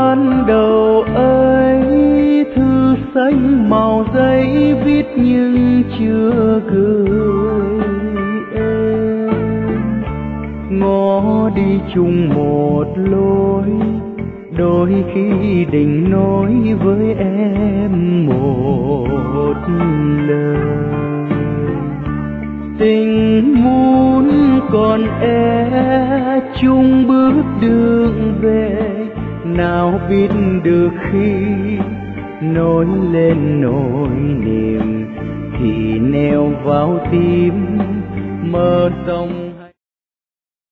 ban đầu ấy, thư xanh màu giấy viết nhưng chưa gửi em. Ngó đi chung một lối, đôi khi định nói với em một lời. Tình muốn còn e chung bước đường về, nào biết được khi nổi lên nỗi niềm thì neo vào tim mơ sông.